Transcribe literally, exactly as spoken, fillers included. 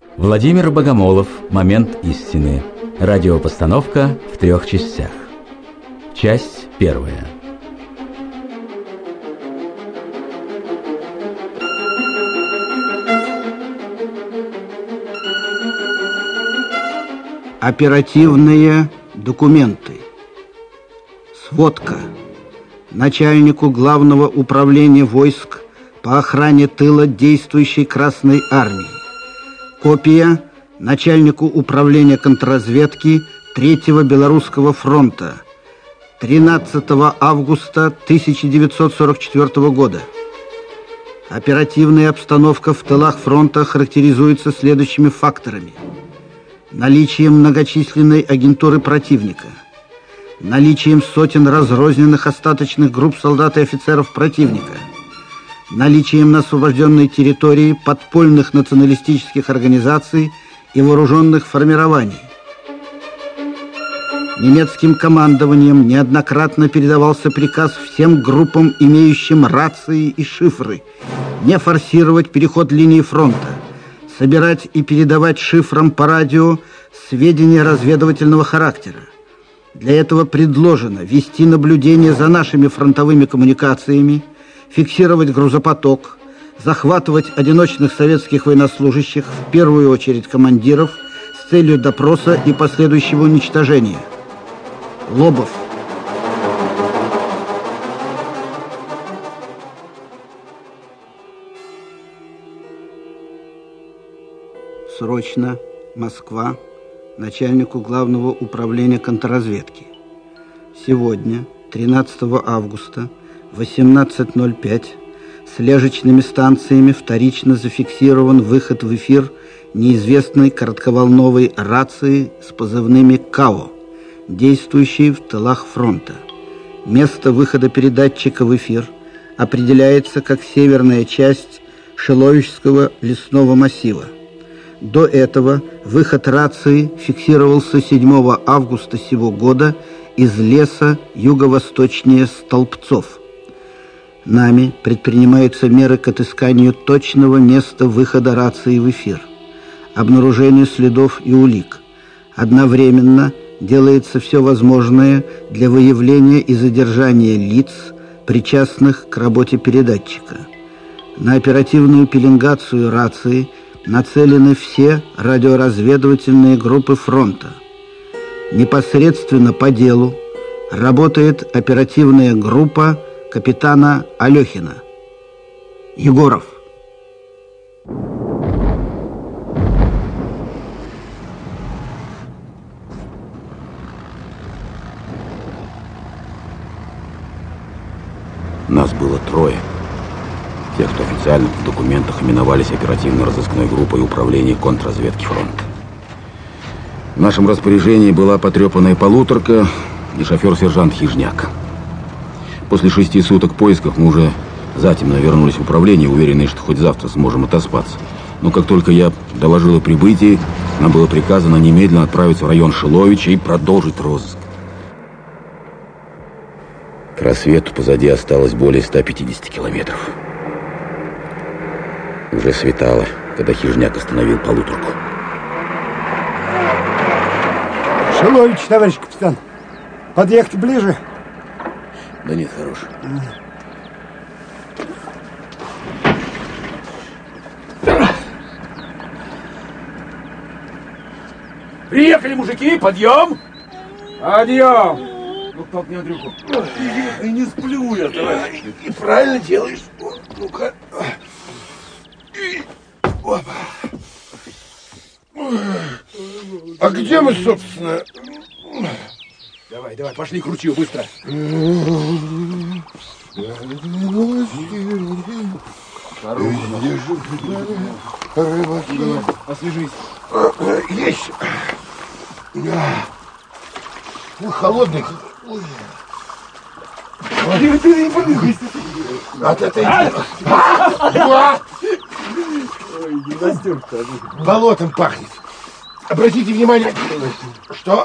Владимир Богомолов. Момент истины. Радиопостановка в трех частях. Часть первая. Оперативные документы. Сводка. Начальнику Главного управления войск по охране тыла действующей Красной Армии. Копия начальнику управления контрразведки Третьего Белорусского фронта. тринадцатого августа тысяча девятьсот сорок четвёртого года. Оперативная обстановка в тылах фронта характеризуется следующими факторами: наличием многочисленной агентуры противника, наличием сотен разрозненных остаточных групп солдат и офицеров противника, наличием на освобожденной территории подпольных националистических организаций и вооруженных формирований. Немецким командованием неоднократно передавался приказ всем группам, имеющим рации и шифры, не форсировать переход линии фронта, собирать и передавать шифром по радио сведения разведывательного характера. Для этого предложено вести наблюдение за нашими фронтовыми коммуникациями, фиксировать грузопоток, захватывать одиночных советских военнослужащих, в первую очередь командиров, с целью допроса и последующего уничтожения. Лобов. Срочно. Москва. Начальнику Главного управления контрразведки. Сегодня, тринадцатого августа, восемнадцать ноль пять, с лежечными станциями вторично зафиксирован выход в эфир неизвестной коротковолновой рации с позывными КАО, действующей в тылах фронта. Место выхода передатчика в эфир определяется как северная часть Шиловичского лесного массива. До этого выход рации фиксировался седьмого августа сего года из леса юго-восточнее Столбцов. Нами предпринимаются меры к отысканию точного места выхода рации в эфир, обнаружению следов и улик. Одновременно делается все возможное для выявления и задержания лиц, причастных к работе передатчика. На оперативную пеленгацию рации нацелены все радиоразведывательные группы фронта. Непосредственно по делу работает оперативная группа капитана Алехина. Егоров. Нас было трое. Тех, кто официально в документах именовались оперативно-розыскной группой управления контрразведки фронта. В нашем распоряжении была потрепанная полуторка и шофер-сержант Хижняк. После шести суток поисков мы уже затемно вернулись в управление, уверенные, что хоть завтра сможем отоспаться. Но как только я доложил о прибытии, нам было приказано немедленно отправиться в район Шиловича и продолжить розыск. К рассвету позади осталось более ста пятидесяти километров. Уже светало, когда Хижняк остановил полуторку. Шилович, товарищ капитан. Подъехать ближе? Да нет, хорош. Приехали, мужики, подъем! Подъем! Ну, толкни Андрюху. И, и не сплю я, товарищ. И, и правильно делаешь. Ну-ка. И... Опа. А где мы, собственно? Давай, давай, пошли к ручью, быстро. Рыбаки. Освежись. Есть. Ну, холодный. Ой. Ты, ты не подвигайся. От этой... Ой, гимнастерка. Болотом пахнет. Обратите внимание, что